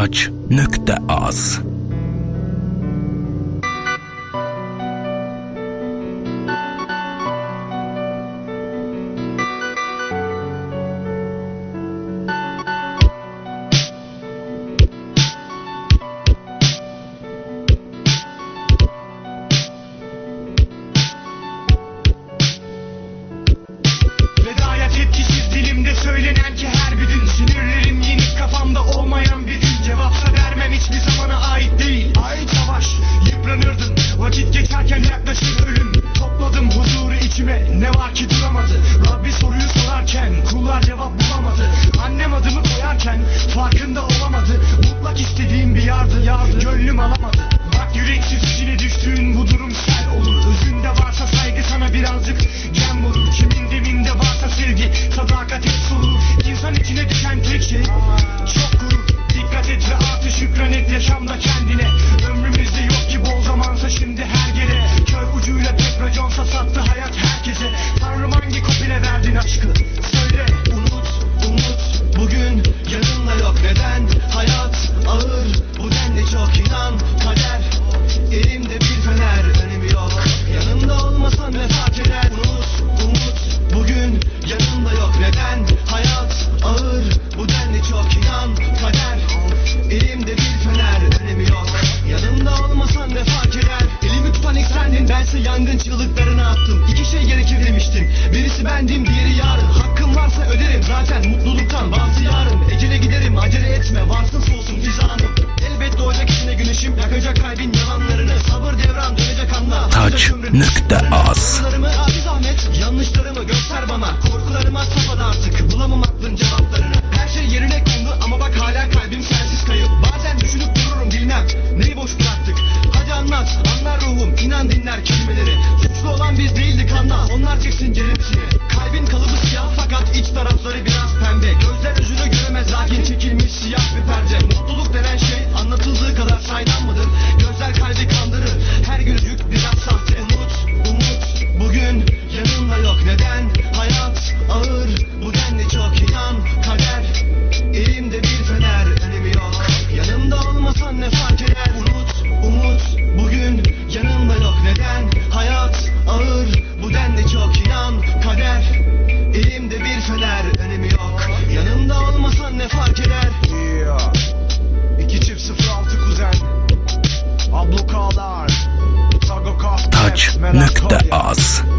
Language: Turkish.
Taç.az. Söylenen ki her bir gün sinirlerim yenik, kafamda olmayan bir gün. Cevapsa vermem, hiçbir zamana ait değil. Ait savaş, yıpranırdın vakit geçerken, yaklaşır ölüm. Topladım huzuru içime, ne var ki duramadı. Rabbi soruyu sorarken kullar cevap bulamadı. Annem adımı koyarken farkında olamadı. Mutlak istediğim bir yardı, gönlüm alamadı. Bak yüreksiz içine düştüğün bu durum sel olur. Özünde varsa saygı sana birazcık gem vurur. Kimin deminde varsa sevgi, sadakat hep sorulur. İnsan içine düşen tek şey çok gurur. Dikkat et ve artı şükran et yaşamda kendine. Ömrümüzde yok ki bol zamansa şimdi her gele. Kör ucuyla tek raconsa sattı hayat herkese. Tanrım hangi kopile verdin aşkı söyle. Unut, bugün yanımda yok. Neden? Hayat ağır, bu denli çok inan. Kader, elimde bir fener, önemi yok. Yanımda olmasan ne fark eder? Umut, bugün yanımda yok. Neden? Hayat ağır, bu denli çok inan. Kader, elimde bir fener, önemi yok. Yanımda olmasan ne fark eder? Elimi tutan ilk sendin, bense yangın çığlıklarına attım. İki şey gerekir demiştin, birisi bendim, diğeri yarın. Hakkım varsa öderim zaten, mutluluktan bazı yarın. Ecele giderim, acele etme, varsın soğusun fizanım. Elbet doğacak içine güneşim, yakacak kalbin yalanlarını. Sabır devran dönecek anla. Taç.az. Yanlışlarımı göster bana, korkularıma safhada artık. Bulamam aklın cevaplarını. Her şey yerine kondu ama bak hala kalbim sensiz kayıp. Bazen düşünüp dururum, bilmem neyi boş bıraktık. Hadi anlat, anlar ruhum, inan dinler kelimeleri. Suçlu olan biz değildik anla, onlar çeksin ceremsini. Kalbin kalıbı siyah fakat iç tarafları biraz pembe. Gözler yüzünü göremez lakin çekilmiş siyah bir perde. Mutluluk denen şey anlatıldığı kadar saydam mıdır? Gözler kalbi kandırır, her gülücük biraz sahte. Umut, bugün yanımda yok. Neden? Hayat ağır, bu denli çok inan. Kader, elimde bir fener, önemi yok. Yanımda olmasan ne fark eder? Umut, bugün yanımda yok. Neden? Hayat ağır, bu denli çok inan. Kader, elimde bir fener, önemi yok. Yanımda olmasan ne fark eder? 2.06 kuzen Ablukağlar Taç.az.